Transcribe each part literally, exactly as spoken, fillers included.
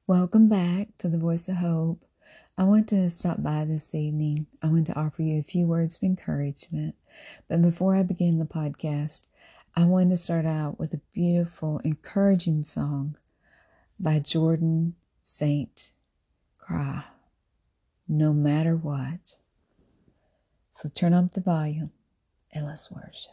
Welcome back to the Voice of Hope. I want to stop by this evening. I want to offer you a few words of encouragement. But before I begin the podcast, I want to start out with a beautiful, encouraging song by Jordan Saint Croix, No Matter What. So turn up the volume and let's worship.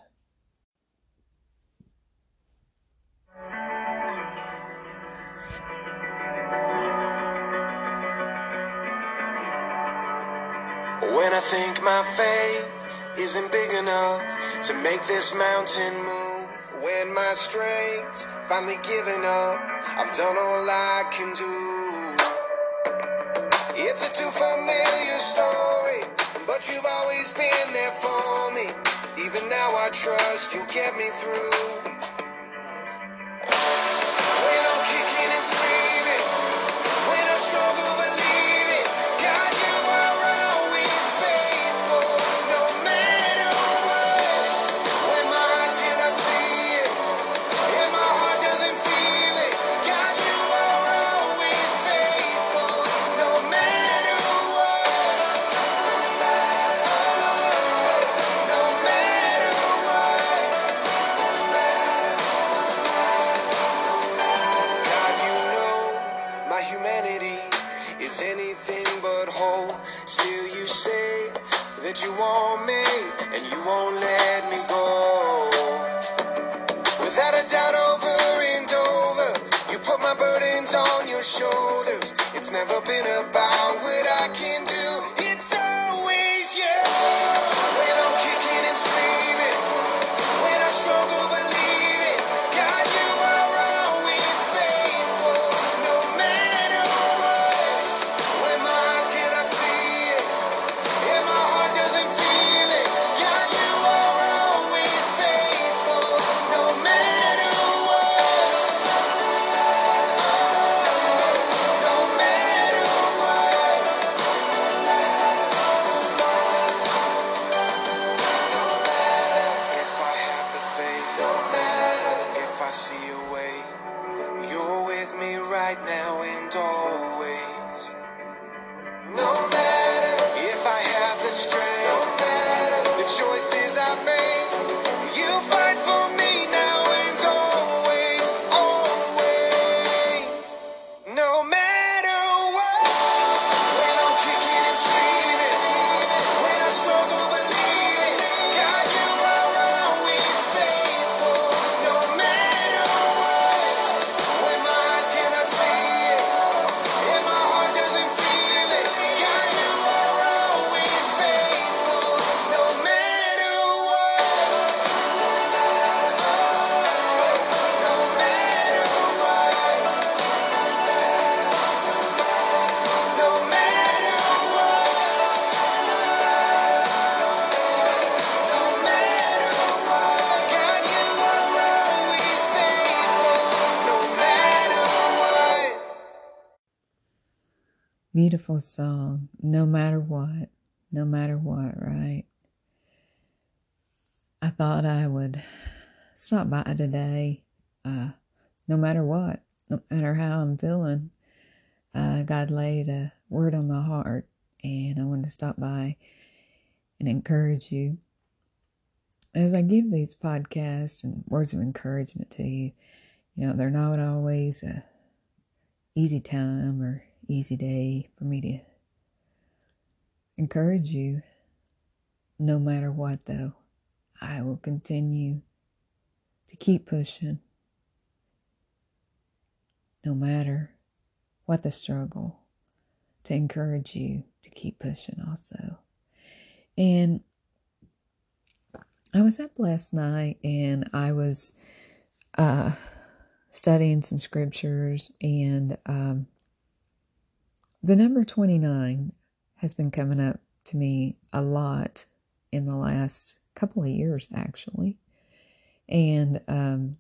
When I think my faith isn't big enough to make this mountain move, when my strength's finally given up, I've done all I can do. It's a too familiar story, but you've always been there for me. Even now I trust you'll get me through. When I'm kicking and screaming, when I struggle believing, God, you are always faithful, no matter what. When my eyes cannot see it, and my heart doesn't feel it, God, you are always faithful, no matter what. No matter what. God, you know my humanity is anything but whole. Still you say that you want me and you won't let me go. Without a doubt, over and over, you put my burdens on your shoulders. It's never been about what I can do, it's always you. When I'm kicking and screaming, when I struggle believing, God, you are always faithful, no matter what. When my eyes cannot see it, and my heart doesn't feel it, God, you are always faithful, no matter what. No matter what. If I have the faith, no matter if I see a way, you're with me right now and always. No matter if I have the strength, no matter the choices I make, you fight for me now and always, always. No matter what. When I'm kicking and screaming, when I struggle believing, God, you are always faithful, no matter what. When my eyes cannot see it, and my heart doesn't feel it, God, you are always faithful, no matter what. No matter what. No matter what. No matter what. God, you are always faithful, no matter what. Beautiful song, no matter what, no matter what, right? I thought I would stop by today, uh, no matter what, no matter how I'm feeling. Uh, God laid a word on my heart, and I wanted to stop by and encourage you. As I give these podcasts and words of encouragement to you, you know, they're not always a easy time or easy day for me to encourage you. No matter what, though, I will continue to keep pushing, no matter what the struggle, to encourage you to keep pushing also. And I was up last night and I was uh, studying some scriptures, and um, the number twenty-nine has been coming up to me a lot in the last couple of years, actually. And um,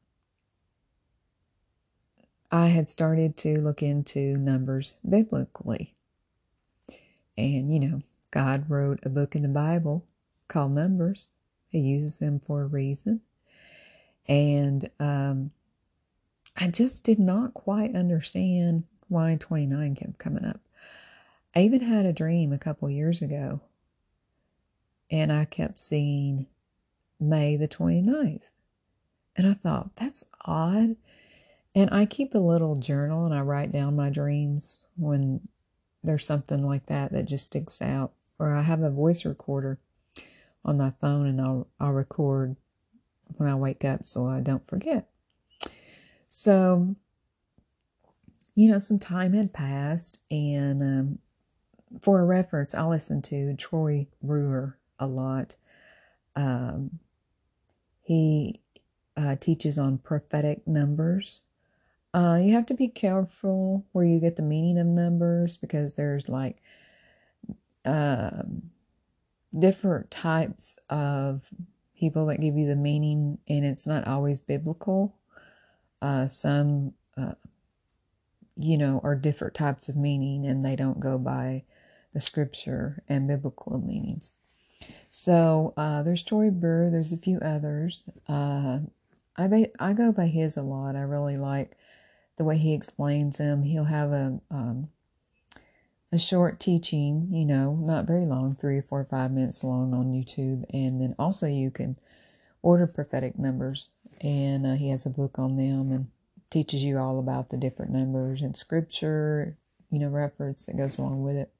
I had started to look into numbers biblically. And, you know, God wrote a book in the Bible called Numbers. He uses them for a reason. And um, I just did not quite understand why twenty-nine kept coming up. I even had a dream a couple years ago, and I kept seeing May the twenty-ninth. And I thought, that's odd. And I keep a little journal and I write down my dreams when there's something like that that just sticks out. Or I have a voice recorder on my phone and I'll, I'll record when I wake up so I don't forget. So, you know, some time had passed, and um, for a reference, I listen to Troy Brewer a lot. Um, he uh, teaches on prophetic numbers. Uh, you have to be careful where you get the meaning of numbers, because there's like uh, different types of people that give you the meaning, and it's not always biblical. Uh, some, uh, you know, are different types of meaning, and they don't go by the scripture and biblical meanings. So uh, there's Troy Brewer. There's a few others. Uh, I ba- I go by his a lot. I really like the way he explains them. He'll have a um, a short teaching, you know, not very long, three or four or five minutes long on YouTube, and then also you can order prophetic numbers, and uh, he has a book on them and teaches you all about the different numbers and scripture, you know, reference that goes along with it.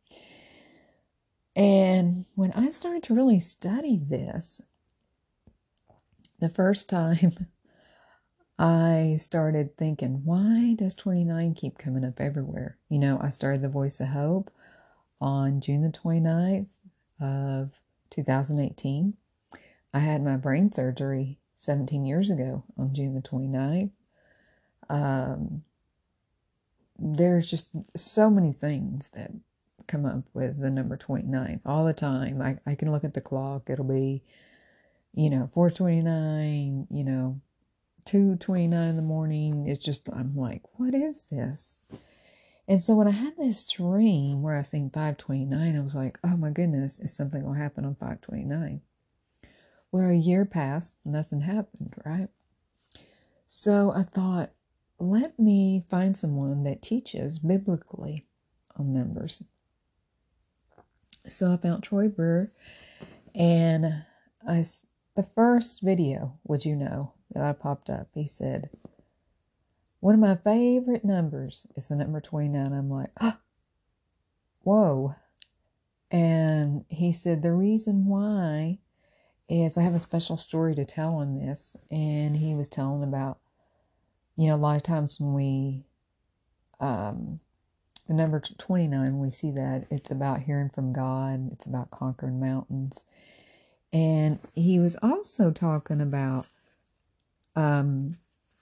And when I started to really study this, the first time I started thinking, why does twenty-nine keep coming up everywhere? You know, I started The Voice of Hope on June the twenty-ninth of two thousand eighteen. I had my brain surgery seventeen years ago on June the twenty-ninth. Um, there's just so many things that come up with the number twenty-nine all the time. I, I can look at the clock. It'll be, you know, four twenty-nine, you know, two twenty-nine in the morning. It's just, I'm like, what is this? And so when I had this dream where I seen five twenty-nine, I was like, oh my goodness, is something will happen on five twenty-nine? Where a year passed, nothing happened, right? So I thought, let me find someone that teaches biblically on numbers. So I found Troy Brewer, and I, the first video, would you know, that I popped up, he said, one of my favorite numbers is the number twenty-nine. I'm like, oh, whoa. And he said, the reason why is I have a special story to tell on this. And he was telling about, you know, a lot of times when we, um, the number twenty-nine, we see that it's about hearing from God. It's about conquering mountains. And he was also talking about, um,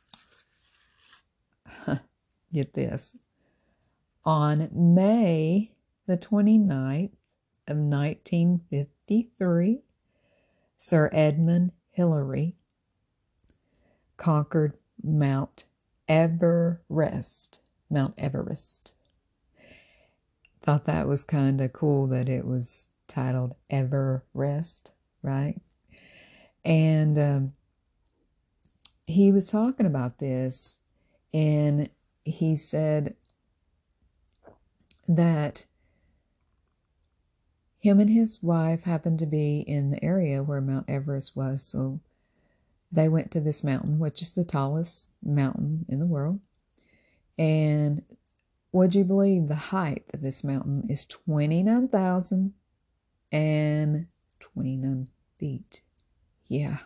get this, on May the twenty-ninth of nineteen fifty-three, Sir Edmund Hillary conquered Mount Everest. Mount Everest. Thought that was kind of cool that it was titled Everest, right? And um, he was talking about this, and he said that him and his wife happened to be in the area where Mount Everest was, so they went to this mountain, which is the tallest mountain in the world. And would you believe the height of this mountain is twenty-nine thousand twenty-nine feet? Yeah.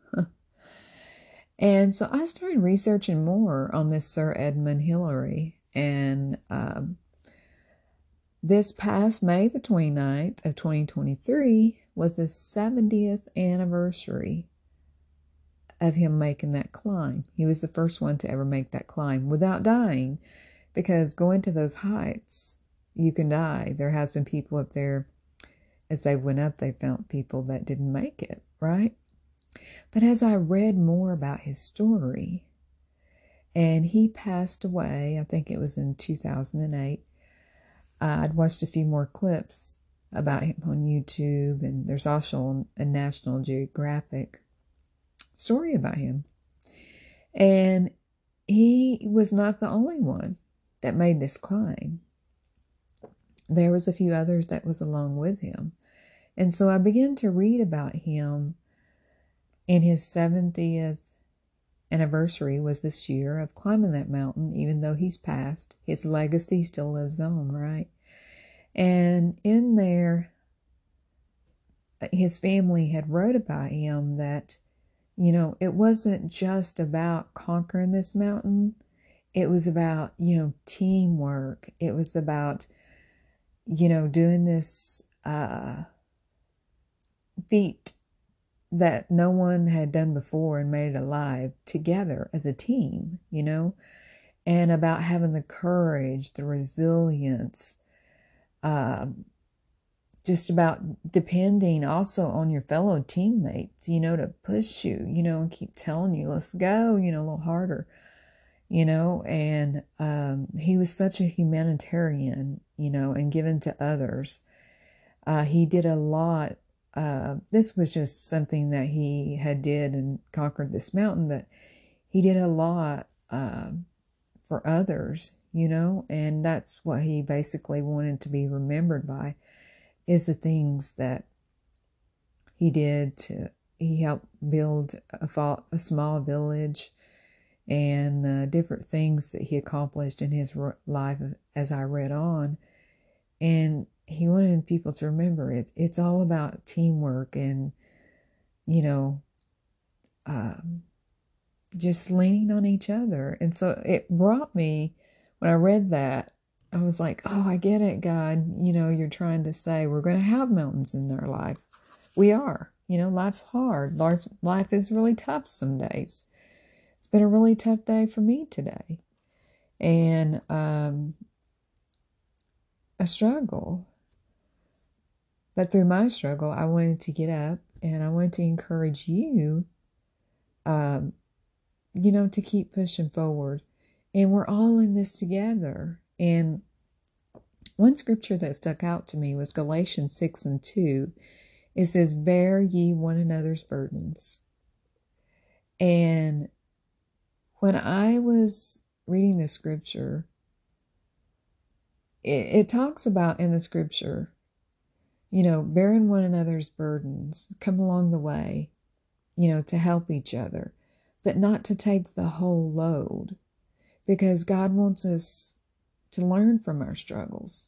And so I started researching more on this Sir Edmund Hillary, and um, this past May the twenty-ninth of twenty twenty-three was the seventieth anniversary of him making that climb. He was the first one to ever make that climb without dying, because going to those heights, you can die. There has been people up there, as they went up, they found people that didn't make it, right? But as I read more about his story, and he passed away, I think it was in two thousand eight, uh, I'd watched a few more clips about him on YouTube, and there's also a National Geographic story about him. And he was not the only one that made this climb. There was a few others that was along with him. And so I began to read about him, and his seventieth anniversary was this year of climbing that mountain. Even though he's passed, his legacy still lives on, right? And in there, his family had wrote about him that, you know, it wasn't just about conquering this mountain. It was about, you know, teamwork. It was about, you know, doing this uh, feat that no one had done before and made it alive together as a team, you know, and about having the courage, the resilience, um, just about depending also on your fellow teammates, you know, to push you, you know, and keep telling you, let's go, you know, a little harder, you know, and um, he was such a humanitarian, you know, and given to others. Uh, he did a lot. Uh, this was just something that he had did and conquered this mountain, but he did a lot uh, for others, you know, and that's what he basically wanted to be remembered by, is the things that he did. To he helped build a, fa- a small village, and uh, different things that he accomplished in his life as I read on. And he wanted people to remember it. It's all about teamwork and, you know, um, just leaning on each other. And so it brought me, when I read that, I was like, oh, I get it, God. You know, you're trying to say we're going to have mountains in our life. We are. You know, life's hard. Life, life is really tough some days. It's been a really tough day for me today. And um, a struggle. But through my struggle, I wanted to get up and I wanted to encourage you, um, you know, to keep pushing forward. And we're all in this together. And one scripture that stuck out to me was Galatians six and two. It says, bear ye one another's burdens. And when I was reading the scripture, it, it talks about in the scripture, you know, bearing one another's burdens, come along the way, you know, to help each other, but not to take the whole load, because God wants us to learn from our struggles.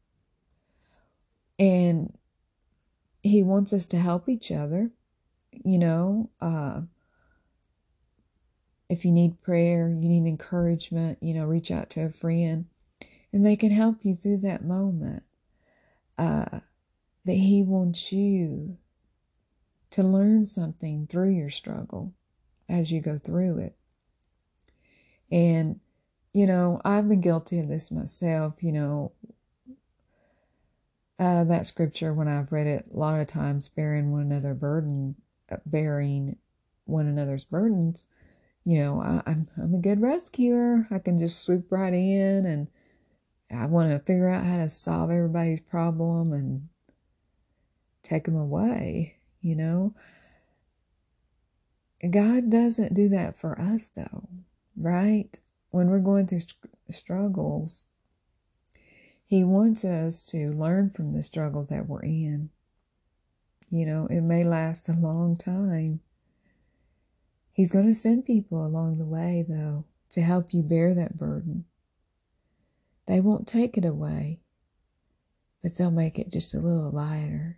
And he wants us to help each other, you know, uh, if you need prayer, you need encouragement, you know, reach out to a friend and they can help you through that moment. Uh, that he wants you to learn something through your struggle as you go through it. And, you know, I've been guilty of this myself, you know, uh, that scripture, when I've read it a lot of times, bearing one another burden, uh, bearing one another's burdens, you know, I, I'm, I'm a good rescuer. I can just swoop right in, and I want to figure out how to solve everybody's problem and take them away, you know. God doesn't do that for us, though, right? When we're going through st- struggles, he wants us to learn from the struggle that we're in. You know, it may last a long time. He's going to send people along the way, though, to help you bear that burden. They won't take it away, but they'll make it just a little lighter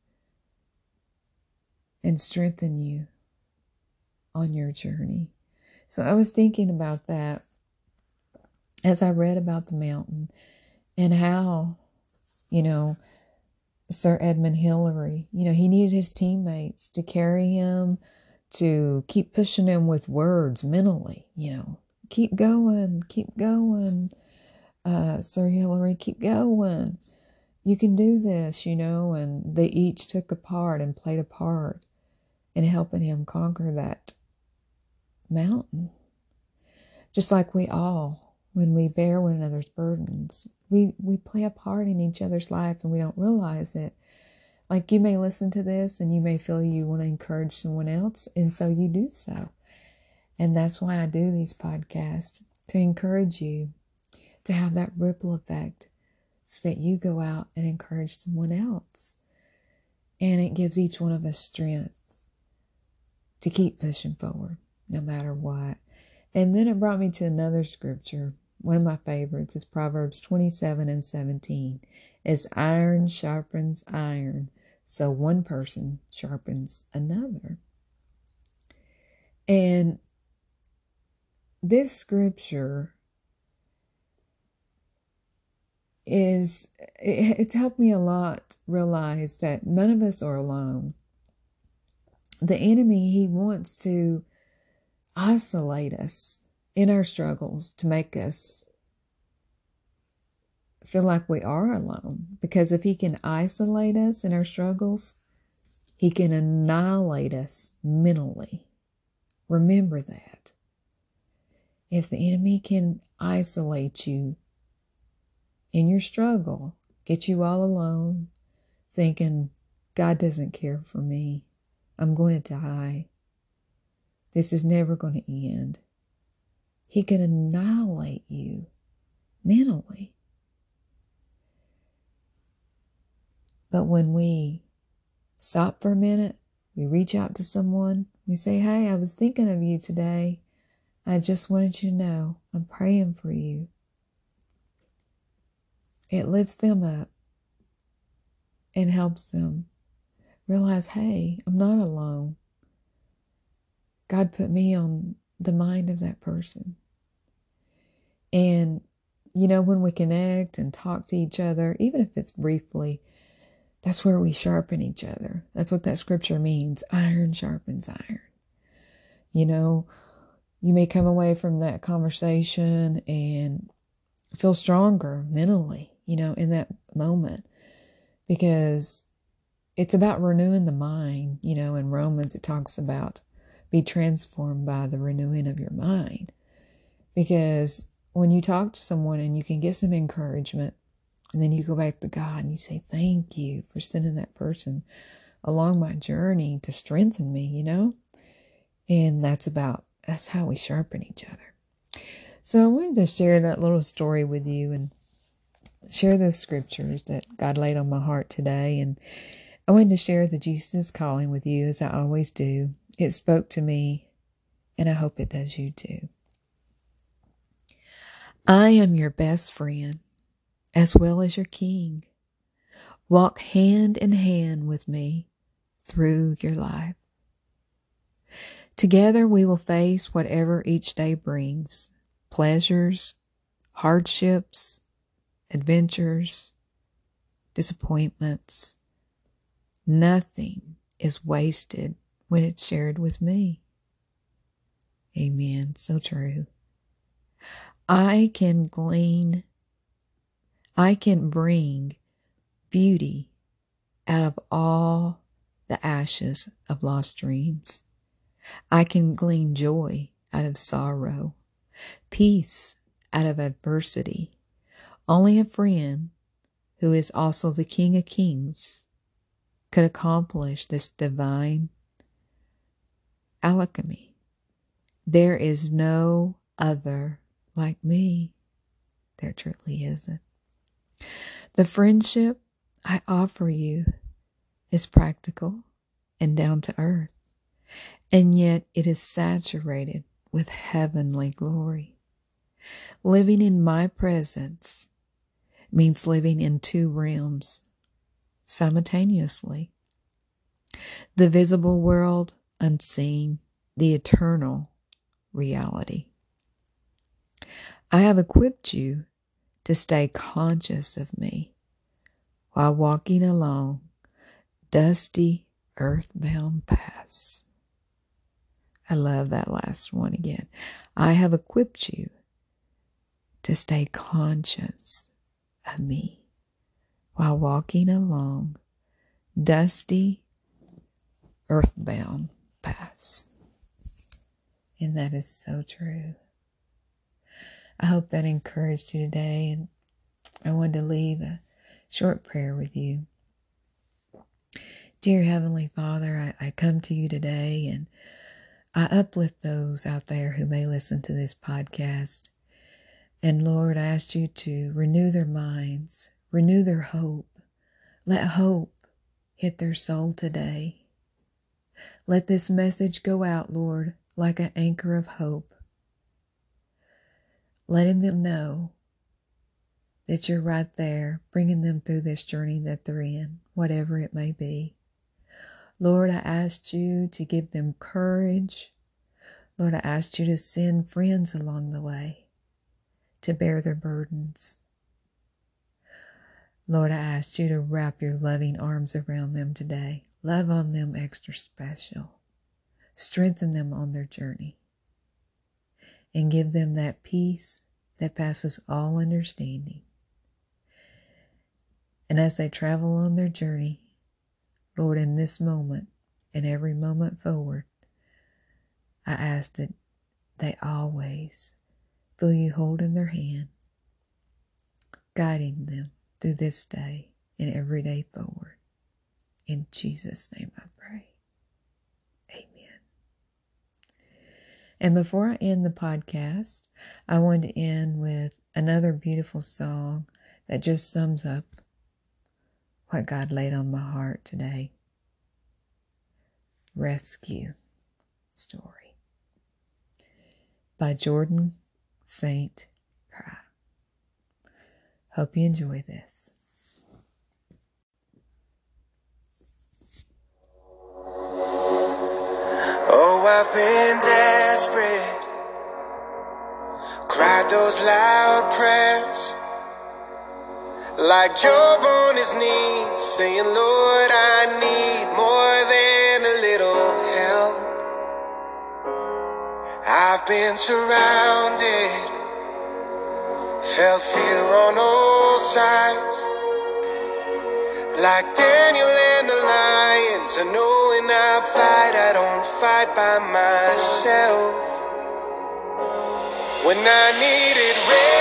and strengthen you on your journey. So I was thinking about that as I read about the mountain and how, you know, Sir Edmund Hillary, you know, he needed his teammates to carry him, to keep pushing him with words mentally, you know, keep going, keep going, uh, Sir Hillary, keep going. You can do this, you know, and they each took a part and played a part in helping him conquer that mountain. Just like we all, when we bear one another's burdens, we, we play a part in each other's life and we don't realize it. Like, you may listen to this and you may feel you want to encourage someone else, and so you do so. And that's why I do these podcasts, to encourage you, to have that ripple effect so that you go out and encourage someone else. And it gives each one of us strength to keep pushing forward no matter what. And then it brought me to another scripture. One of my favorites is Proverbs twenty-seven and seventeen. As iron sharpens iron, so one person sharpens another. And this scripture is, it's helped me a lot realize that none of us are alone. The enemy, he wants to isolate us in our struggles to make us feel like we are alone. Because if he can isolate us in our struggles, he can annihilate us mentally. Remember that. If the enemy can isolate you in your struggle, get you all alone, thinking, God doesn't care for me. I'm going to die. This is never going to end. He can annihilate you mentally. But when we stop for a minute, we reach out to someone, we say, hey, I was thinking of you today. I just wanted you to know I'm praying for you. It lifts them up and helps them realize, hey, I'm not alone. God put me on the mind of that person. And, you know, when we connect and talk to each other, even if it's briefly, that's where we sharpen each other. That's what that scripture means. Iron sharpens iron. You know, you may come away from that conversation and feel stronger mentally, you know, in that moment, because it's about renewing the mind. You know, in Romans, it talks about be transformed by the renewing of your mind. Because when you talk to someone and you can get some encouragement, and then you go back to God and you say, thank you for sending that person along my journey to strengthen me, you know? And that's about, that's how we sharpen each other. So I wanted to share that little story with you and share those scriptures that God laid on my heart today. And I wanted to share the Jesus Calling with you, as I always do. It spoke to me, and I hope it does you too. I am your best friend, as well as your king. Walk hand in hand with me through your life. Together we will face whatever each day brings, pleasures, hardships, adventures, disappointments. Nothing is wasted when it's shared with me. Amen. So true. I can glean, I can bring beauty out of all the ashes of lost dreams. I can glean joy out of sorrow, peace out of adversity. Only a friend who is also the King of Kings could accomplish this divine alchemy. There is no other like me. There truly isn't. The friendship I offer you is practical and down to earth, and yet it is saturated with heavenly glory. Living in my presence means living in two realms simultaneously. The visible world unseen, the eternal reality. I have equipped you to stay conscious of me while walking along dusty earthbound paths. I love that last one again. I have equipped you to stay conscious of me while walking along dusty earthbound paths. And that is so true. I hope that encouraged you today, and I wanted to leave a short prayer with you. Dear Heavenly Father, I, I come to you today and I uplift those out there who may listen to this podcast. And Lord, I ask you to renew their minds, renew their hope. Let hope hit their soul today. Let this message go out, Lord, like an anchor of hope, letting them know that you're right there, bringing them through this journey that they're in, whatever it may be. Lord, I asked you to give them courage. Lord, I asked you to send friends along the way to bear their burdens. Lord, I asked you to wrap your loving arms around them today. Love on them extra special. Strengthen them on their journey. And give them that peace that passes all understanding. And as they travel on their journey, Lord, in this moment and every moment forward, I ask that they always feel you holding their hand, guiding them through this day and every day forward. In Jesus' name I pray. Amen. And before I end the podcast, I want to end with another beautiful song that just sums up what God laid on my heart today. Rescue Story by Jordan Saint Cry. Hope you enjoy this. Oh, I've been desperate, cried those loud prayers, like Job on his knees, saying, Lord, I need more than a little help. I've been surrounded, felt fear on all sides, like Daniel and the lions. I know when I fight, I don't fight by myself. When I needed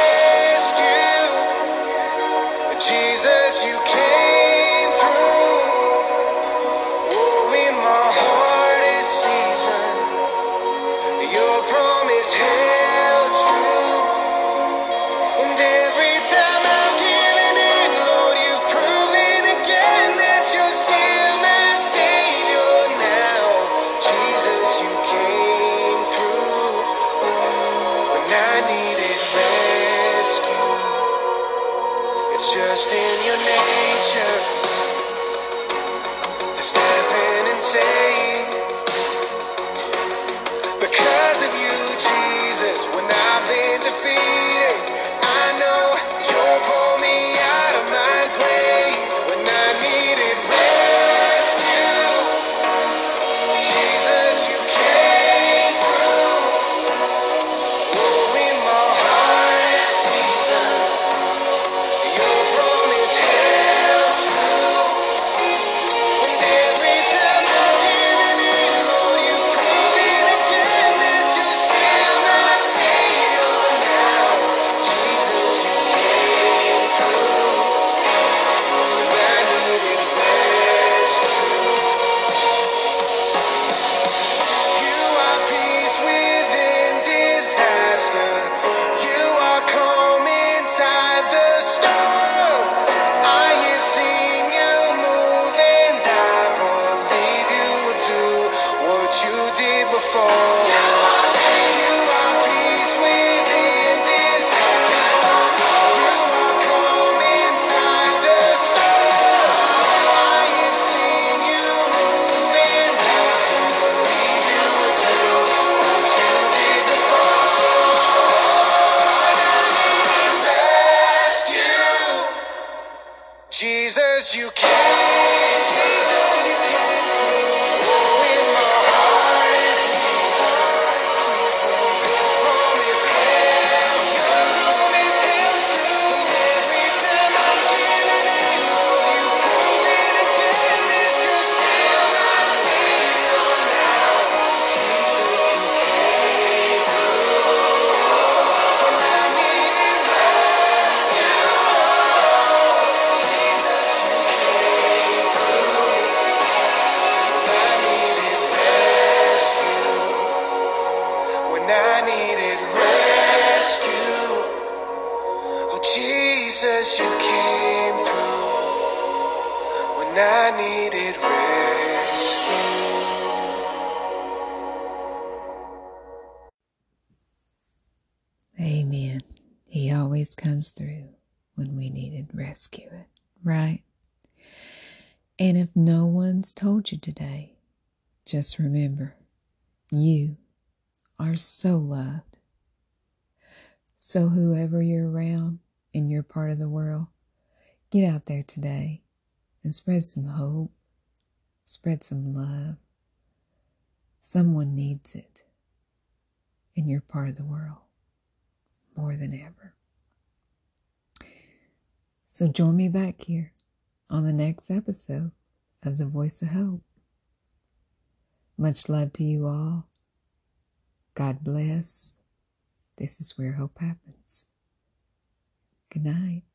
rescue, Jesus, you came through. Oh, in my hardest season, your promise held true. And every time I've given in, Lord, you've proven again that you're still my Savior now. Jesus, you came through when I needed rescue. It's just in your nature to step in and save. Because of you, Jesus, when I've been defeated, I know you'll pull me out of my grave. When I needed rescue, Jesus, you came through. Oh, in my hardest season, your promise held true. And every time I've given in, Lord, you've proven again that you're still my Savior now. Jesus, you came through when I needed rescue. You are peace within disaster. You are calm inside the storm. I have seen you move and I believe you will do what you did before. You are peace within disaster. You are calm inside the storm. I have seen you move and I believe you will do what you did before. Rescue. Jesus, you came, Jesus, you came through. Oh, in my hardest season, your promise held, your promise held true. Every time I'm giving in, Lord, you've proven again that you're still my Savior now. Jesus, you came through when I needed rescue. Jesus, you came through when I 'cause you came through when I needed rescue. Amen. He always comes through when we needed rescuing, right? And if no one's told you today, just remember, you are so loved. So whoever you're around in your part of the world, get out there today and spread some hope, spread some love. Someone needs it in your part of the world more than ever. So join me back here on the next episode of The Voice of Hope. Much love to you all. God bless. This is where hope happens. Good night.